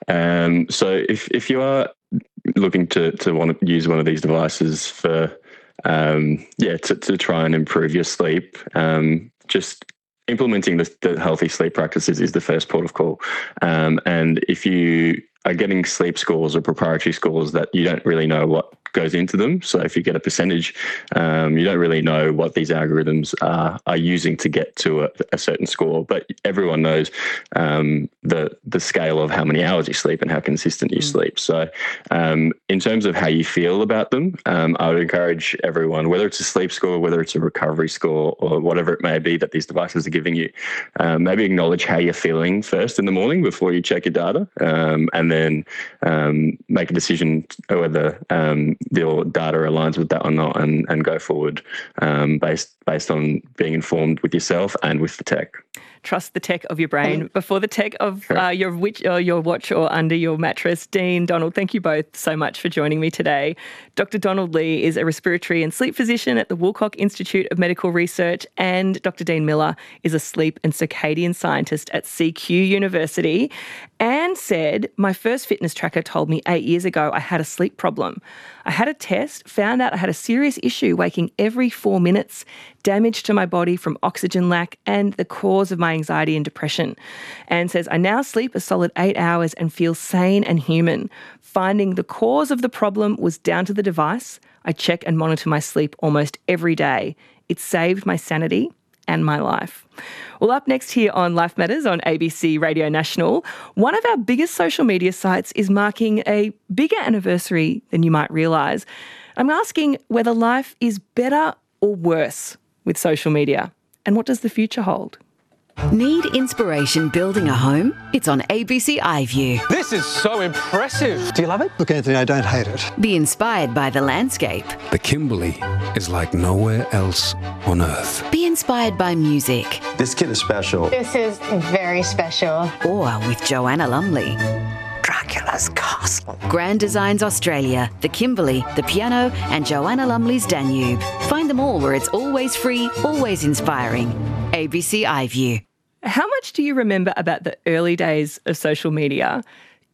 Um, so if if you are looking to to want to use one of these devices for um, yeah to, to try and improve your sleep, um, just implementing the, the healthy sleep practices is the first port of call. Um, and if you are getting sleep scores or proprietary scores that you don't really know what goes into them, so if you get a percentage, um, you don't really know what these algorithms are, are using to get to a, a certain score. But everyone knows um, the the scale of how many hours you sleep and how consistent you mm. sleep. So um, in terms of how you feel about them, um, I would encourage everyone, whether it's a sleep score, whether it's a recovery score, or whatever it may be that these devices are giving you, um, maybe acknowledge how you're feeling first in the morning before you check your data, um, and then um, make a decision whether um, your data aligns with that or not, and, and go forward um, based based on being informed with yourself and with the tech. Trust the tech of your brain before the tech of uh, your, witch, or your watch or under your mattress. Dean, Donald, thank you both so much for joining me today. Doctor Donald Lee is a respiratory and sleep physician at the Woolcock Institute of Medical Research, and Doctor Dean Miller is a sleep and circadian scientist at C Q University. Anne said, my first fitness tracker told me eight years ago I had a sleep problem. I had a test, found out I had a serious issue waking every four minutes, damage to my body from oxygen lack, and the cause of my anxiety and depression. Anne says, I now sleep a solid eight hours and feel sane and human. Finding the cause of the problem was down to the device. I check and monitor my sleep almost every day. It saved my sanity and my life. Well, up next here on Life Matters on A B C Radio National, one of our biggest social media sites is marking a bigger anniversary than you might realise. I'm asking whether life is better or worse with social media, and what does the future hold? Need inspiration building a home? It's on A B C iView. This is so impressive. Do you love it? Look, Anthony, I don't hate it. Be inspired by the landscape. The Kimberley is like nowhere else on earth. Be inspired by music. This kid is special. This is very special. Or with Joanna Lumley. Dracula's castle. Grand Designs Australia, the Kimberley, the piano, and Joanna Lumley's Danube. Find them all where it's always free, always inspiring. A B C iView. How much do you remember about the early days of social media?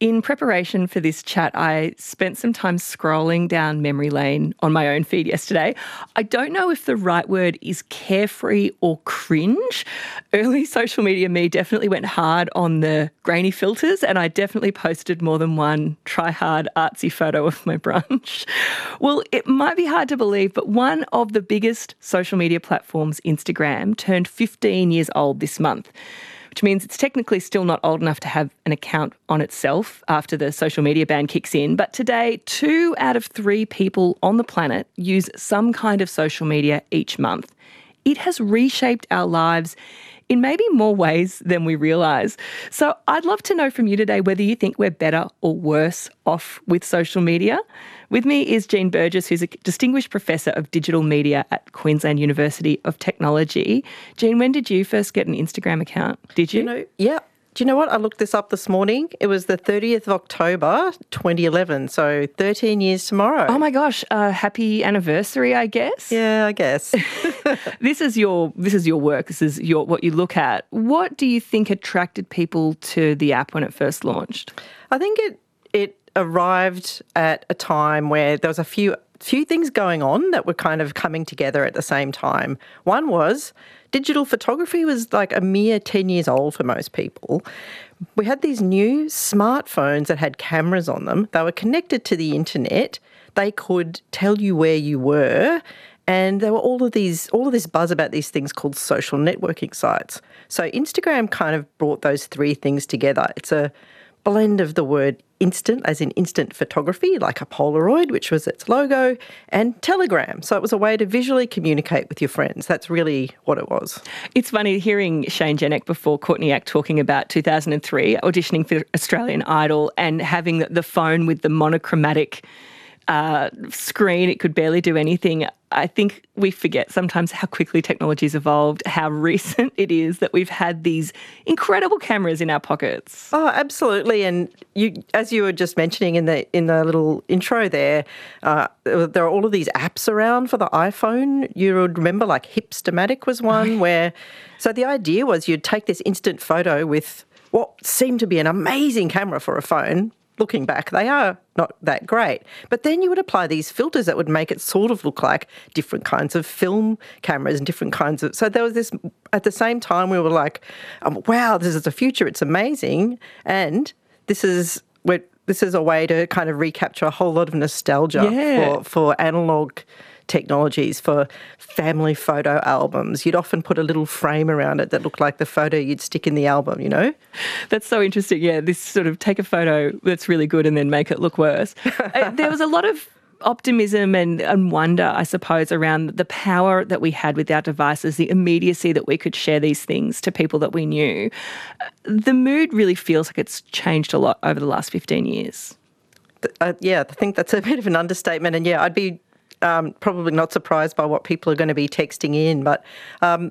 In preparation for this chat, I spent some time scrolling down memory lane on my own feed yesterday. I don't know if the right word is carefree or cringe. Early social media me definitely went hard on the grainy filters, and I definitely posted more than one try-hard artsy photo of my brunch. Well, it might be hard to believe, but one of the biggest social media platforms, Instagram, turned fifteen years old this month, which means it's technically still not old enough to have an account on itself after the social media ban kicks in. But today, two out of three people on the planet use some kind of social media each month. It has reshaped our lives in maybe more ways than we realise. So I'd love to know from you today whether you think we're better or worse off with social media. With me is Jean Burgess, who's a Distinguished Professor of Digital Media at Queensland University of Technology. Jean, when did you first get an Instagram account? Did you? you know, yeah. Do you know what? I looked this up this morning. It was the thirtieth of October, twenty eleven, so thirteen years tomorrow. Oh my gosh, uh, happy anniversary, I guess. Yeah, I guess. This is your this is your work. This is your what you look at. What do you think attracted people to the app when it first launched? I think it it arrived at a time where there was a few few things going on that were kind of coming together at the same time. One was digital photography was like a mere ten years old for most people. We had these new smartphones that had cameras on them. They were connected to the internet. They could tell you where you were. And there were all of these, all of this buzz about these things called social networking sites. So Instagram kind of brought those three things together. It's a blend of the word instant, as in instant photography, like a Polaroid, which was its logo, and Telegram. So it was a way to visually communicate with your friends. That's really what it was. It's funny hearing Shane Jenek before Courtney Act talking about two thousand three, auditioning for Australian Idol, and having the, the phone with the monochromatic uh, screen. It could barely do anything. I think we forget sometimes how quickly technology's evolved, how recent it is that we've had these incredible cameras in our pockets. Oh, absolutely. And you, as you were just mentioning in the in the little intro there, uh, there are all of these apps around for the iPhone. You would remember like Hipstamatic was one where, so the idea was you'd take this instant photo with what seemed to be an amazing camera for a phone. Looking back, they are not that great. But then you would apply these filters that would make it sort of look like different kinds of film cameras and different kinds of... So there was this... At the same time, we were like, um, wow, this is the future. It's amazing. And this is... We're, this is a way to kind of recapture a whole lot of nostalgia yeah. for, for analogue technologies, for family photo albums. You'd often put a little frame around it that looked like the photo you'd stick in the album, you know? That's so interesting. Yeah, this sort of take a photo that's really good and then make it look worse. uh, there was a lot of optimism and, and wonder, I suppose, around the power that we had with our devices, the immediacy that we could share these things to people that we knew. Uh, the mood really feels like it's changed a lot over the last fifteen years. Uh, yeah, I think that's a bit of an understatement. And yeah, I'd be Um, probably not surprised by what people are going to be texting in, but um,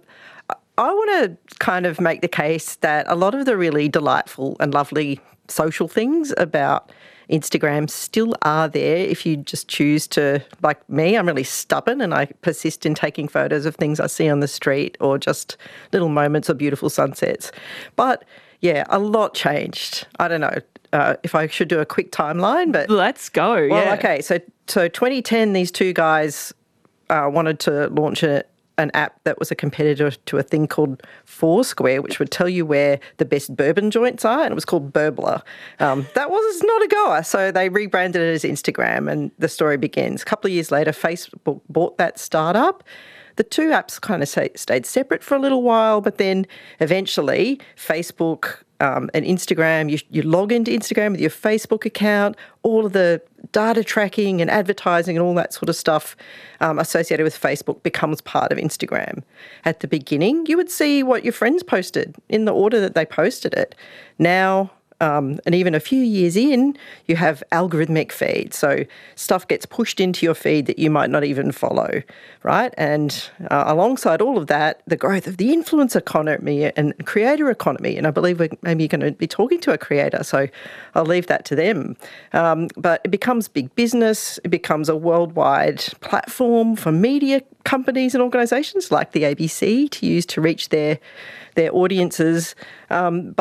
I want to kind of make the case that a lot of the really delightful and lovely social things about Instagram still are there if you just choose to, like me, I'm really stubborn and I persist in taking photos of things I see on the street or just little moments of beautiful sunsets. But yeah, a lot changed. I don't know uh, if I should do a quick timeline, but let's go. Well, yeah. okay, so so twenty ten, these two guys uh, wanted to launch a, an app that was a competitor to a thing called Foursquare, which would tell you where the best bourbon joints are, and it was called Burbler. Um, that was not a goer, so they rebranded it as Instagram, and the story begins. A couple of years later, Facebook bought that startup. The two apps kind of stayed separate for a little while, but then eventually Facebook um, and Instagram, you, you log into Instagram with your Facebook account, all of the data tracking and advertising and all that sort of stuff um, associated with Facebook becomes part of Instagram. At the beginning, you would see what your friends posted in the order that they posted it. Now, Um, and even a few years in, you have algorithmic feeds. So stuff gets pushed into your feed that you might not even follow, right? And uh, alongside all of that, the growth of the influencer economy and creator economy. And I believe we're maybe going to be talking to a creator, so I'll leave that to them. Um, but it becomes big business. It becomes a worldwide platform for media companies and organisations like the A B C to use to reach their, their audiences. Um, but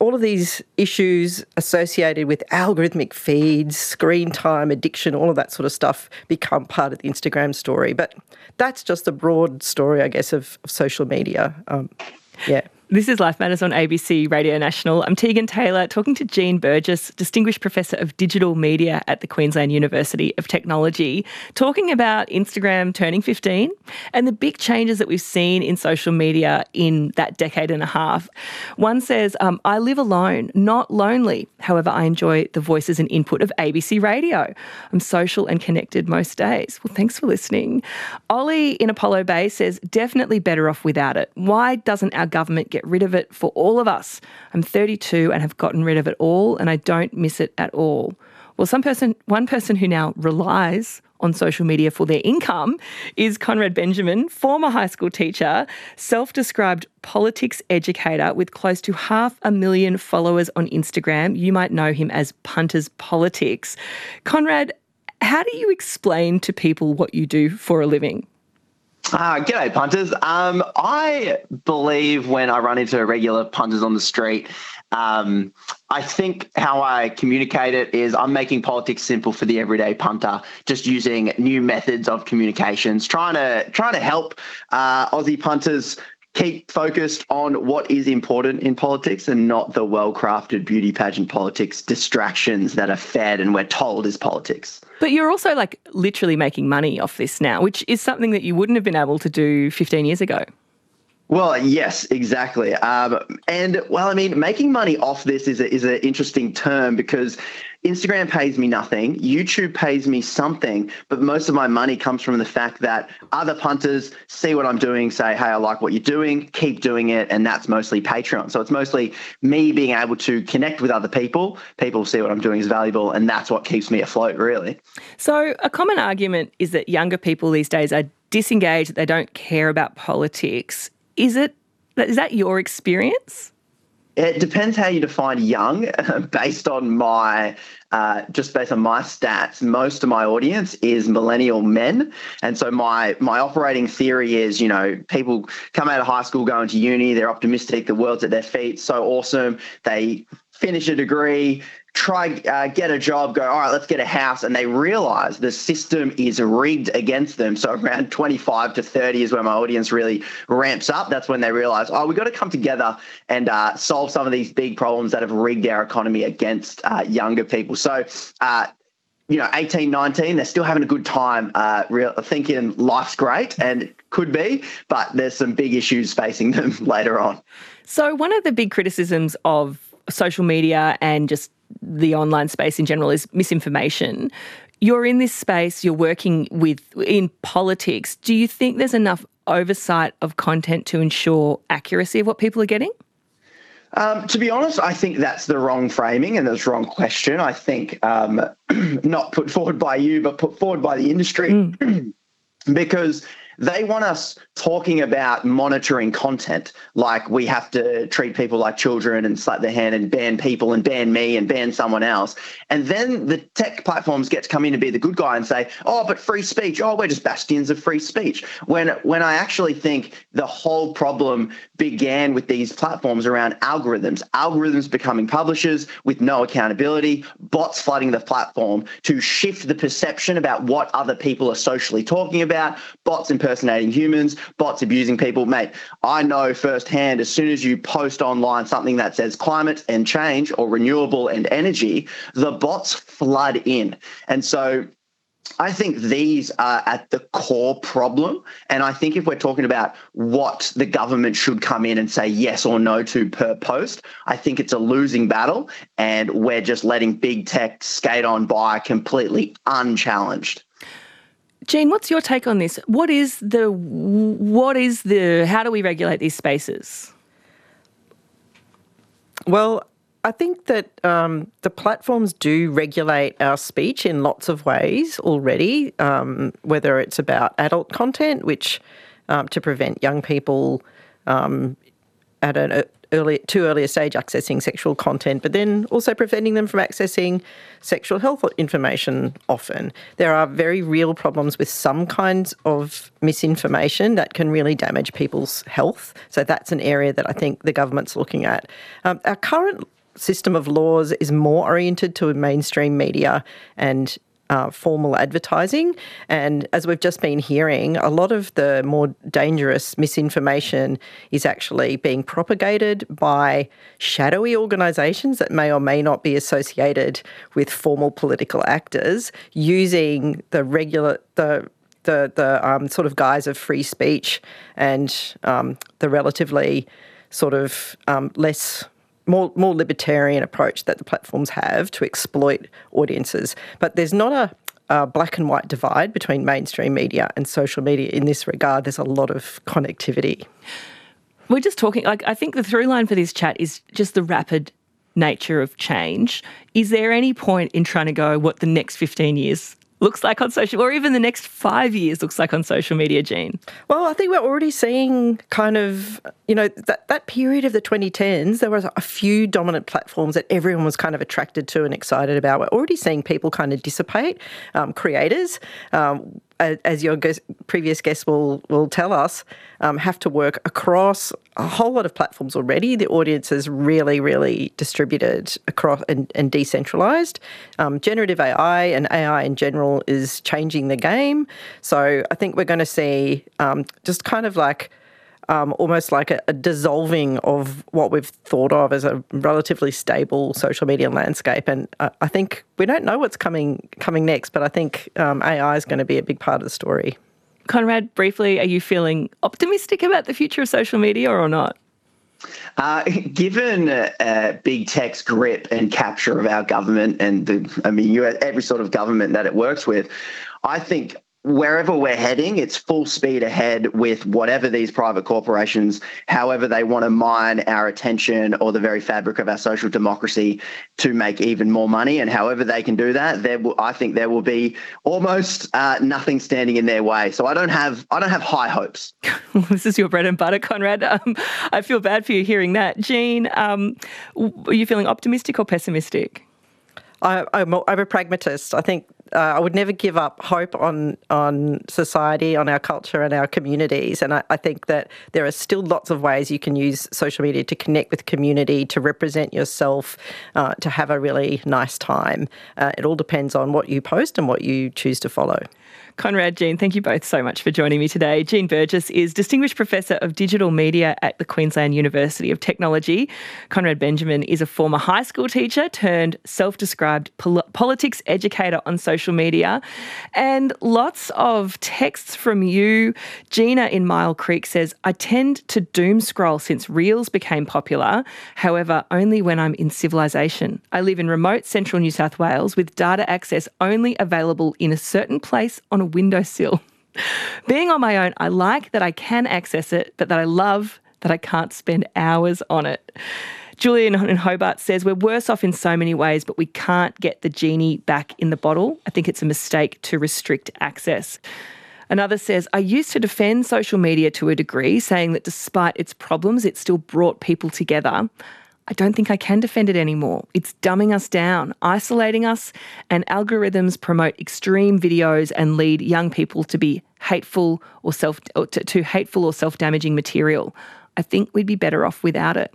all of these issues associated with algorithmic feeds, screen time, addiction, all of that sort of stuff become part of the Instagram story. But that's just a broad story, I guess, of, of social media. Um, yeah. This is Life Matters on A B C Radio National. I'm Tegan Taylor, talking to Jean Burgess, Distinguished Professor of Digital Media at the Queensland University of Technology, talking about Instagram turning fifteen and the big changes that we've seen in social media in that decade and a half. One says, um, I live alone, not lonely. However, I enjoy the voices and input of A B C Radio. I'm social and connected most days. Well, thanks for listening. Ollie in Apollo Bay says, definitely better off without it. Why doesn't our government get rid of it for all of us? I'm thirty-two and have gotten rid of it all, and I don't miss it at all. Well, some person, one person who now relies on social media for their income is Conrad Benjamin, former high school teacher, self-described politics educator with close to half a million followers on Instagram. You might know him as Punters Politics. Conrad, how do you explain to people what you do for a living? Uh, g'day, punters. Um, I believe when I run into regular punters on the street, um, I think how I communicate it is I'm making politics simple for the everyday punter, just using new methods of communications, trying to trying to help uh, Aussie punters keep focused on what is important in politics and not the well-crafted beauty pageant politics distractions that are fed and we're told is politics. But you're also like literally making money off this now, which is something that you wouldn't have been able to do fifteen years ago. Well, yes, exactly. Um, and, well, I mean, making money off this is a, is an interesting term because Instagram pays me nothing, YouTube pays me something, but most of my money comes from the fact that other punters see what I'm doing, say, hey, I like what you're doing, keep doing it, and that's mostly Patreon. So it's mostly me being able to connect with other people, people see what I'm doing is valuable, and that's what keeps me afloat, really. So a common argument is that younger people these days are disengaged, they don't care about politics. Is it, is that your experience? It depends how you define young. Based on my, uh, just based on my stats, most of my audience is millennial men. And so my my operating theory is, you know, people come out of high school, go into uni, they're optimistic, the world's at their feet, so awesome. They finish a degree, try uh, get a job, go, all right, let's get a house, and they realise the system is rigged against them. So around twenty-five to thirty is where my audience really ramps up. That's when they realise, oh, we've got to come together and uh, solve some of these big problems that have rigged our economy against uh, younger people. So, uh, you know, eighteen, nineteen, they're still having a good time, uh, real, thinking life's great, and it could be, but there's some big issues facing them later on. So one of the big criticisms of social media and just the online space in general is misinformation. You're in this space, you're working with in politics. Do you think there's enough oversight of content to ensure accuracy of what people are getting? Um, to be honest, I think that's the wrong framing and that's the wrong question. I think um, not put forward by you, but put forward by the industry mm. because they want us talking about monitoring content, like we have to treat people like children and slap their hand and ban people and ban me and ban someone else. And then the tech platforms get to come in and be the good guy and say, oh, but free speech, oh, we're just bastions of free speech. When, when I actually think the whole problem began with these platforms around algorithms, algorithms becoming publishers with no accountability, bots flooding the platform to shift the perception about what other people are socially talking about, bots impersonating humans, bots abusing people. Mate, I know firsthand, as soon as you post online something that says climate and change or renewable and energy, the bots flood in. And so I think these are at the core problem. And I think if we're talking about what the government should come in and say yes or no to per post, I think it's a losing battle and we're just letting big tech skate on by completely unchallenged. Jean, what's your take on this? What is the, what is the, how do we regulate these spaces? Well, I think that um, the platforms do regulate our speech in lots of ways already, um, whether it's about adult content, which um, to prevent young people um, at an early, too early a stage accessing sexual content, but then also preventing them from accessing sexual health information often. There are very real problems with some kinds of misinformation that can really damage people's health. So that's an area that I think the government's looking at. Um, our current system of laws is more oriented to mainstream media and Uh, formal advertising. And as we've just been hearing, a lot of the more dangerous misinformation is actually being propagated by shadowy organisations that may or may not be associated with formal political actors, using the regular, the the, the um, sort of guise of free speech and um, the relatively sort of um, less More, more libertarian approach that the platforms have to exploit audiences. But there's not a, a black and white divide between mainstream media and social media in this regard. There's a lot of connectivity. We're just talking, like, I think the through line for this chat is just the rapid nature of change. Is there any point in trying to go what the next fifteen years looks like on social, or even the next five years looks like on social media, Jean? Well, I think we're already seeing kind of, you know, that, that period of the twenty tens, there was a few dominant platforms that everyone was kind of attracted to and excited about. We're already seeing people kind of dissipate, um, creators, um, as your guest, previous guest will, will tell us, um, have to work across a whole lot of platforms already. The audience is really, really distributed across and, and decentralised. Um, generative A I and A I in general is changing the game. So I think we're going to see um, just kind of like Um, almost like a, a dissolving of what we've thought of as a relatively stable social media landscape. And I, I think we don't know what's coming coming next, but I think um, A I is going to be a big part of the story. Conrad, briefly, are you feeling optimistic about the future of social media or not? Uh, given uh, big tech's grip and capture of our government and, the, I mean, you every sort of government that it works with, I think wherever we're heading, it's full speed ahead with whatever these private corporations, however they want to mine our attention or the very fabric of our social democracy to make even more money. And however they can do that, there will, I think there will be almost uh, nothing standing in their way. So I don't have I don't have high hopes. This is your bread and butter, Conrad. Um, I feel bad for you hearing that. Jean, um, are you feeling optimistic or pessimistic? I, I'm, a, I'm a pragmatist. I think uh, I would never give up hope on on society, on our culture and our communities. And I, I think that there are still lots of ways you can use social media to connect with community, to represent yourself, uh, to have a really nice time. Uh, it all depends on what you post and what you choose to follow. Conrad, Jean, thank you both so much for joining me today. Jean Burgess is Distinguished Professor of Digital Media at the Queensland University of Technology. Conrad Benjamin is a former high school teacher turned self-described pol- politics educator on social media. And lots of texts from you. Gina in Mile Creek says, I tend to doom scroll since Reels became popular. However, only when I'm in civilization. I live in remote central New South Wales with data access only available in a certain place on a windowsill. Being on my own, I like that I can access it, but that I love that I can't spend hours on it. Julian in Hobart says, we're worse off in so many ways, but we can't get the genie back in the bottle. I think it's a mistake to restrict access. Another says, I used to defend social media to a degree, saying that despite its problems, it still brought people together. I don't think I can defend it anymore. It's dumbing us down, isolating us, and algorithms promote extreme videos and lead young people to be hateful or self or to, to hateful or self-damaging material. I think we'd be better off without it.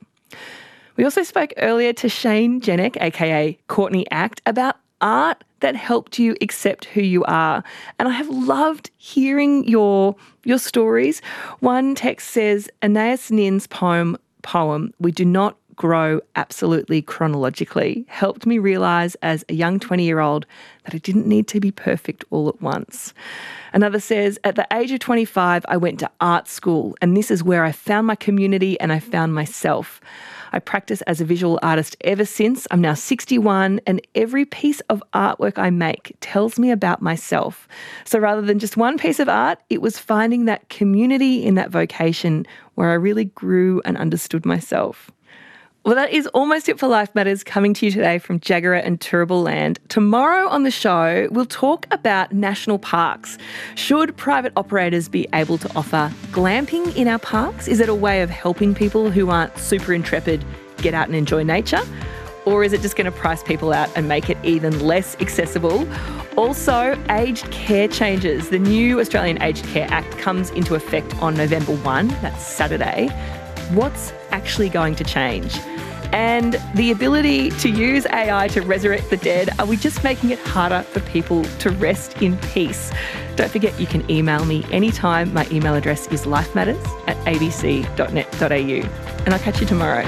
We also spoke earlier to Shane Jenek, aka Courtney Act, about art that helped you accept who you are. And I have loved hearing your your stories. One text says, Anais Nin's poem, poem, We Do Not Grow Absolutely Chronologically, helped me realise as a young twenty-year-old that I didn't need to be perfect all at once. Another says, at the age of twenty-five, I went to art school, and this is where I found my community and I found myself. I practice as a visual artist ever since. I'm now sixty-one, and every piece of artwork I make tells me about myself. So rather than just one piece of art, it was finding that community in that vocation where I really grew and understood myself. Well, that is almost it for Life Matters, coming to you today from Jagera and Turrbal Land. Tomorrow on the show, we'll talk about national parks. Should private operators be able to offer glamping in our parks? Is it a way of helping people who aren't super intrepid get out and enjoy nature? Or is it just going to price people out and make it even less accessible? Also, aged care changes. The new Australian Aged Care Act comes into effect on November first, that's Saturday. What's actually going to change? And the ability to use A I to resurrect the dead, are we just making it harder for people to rest in peace? Don't forget you can email me anytime. My email address is lifematters at a b c dot net dot a u. And I'll catch you tomorrow.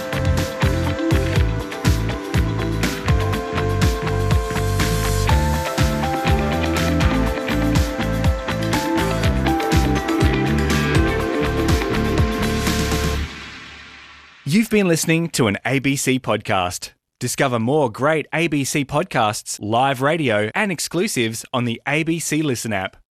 You've been listening to an A B C podcast. Discover more great A B C podcasts, live radio and exclusives on the A B C Listen app.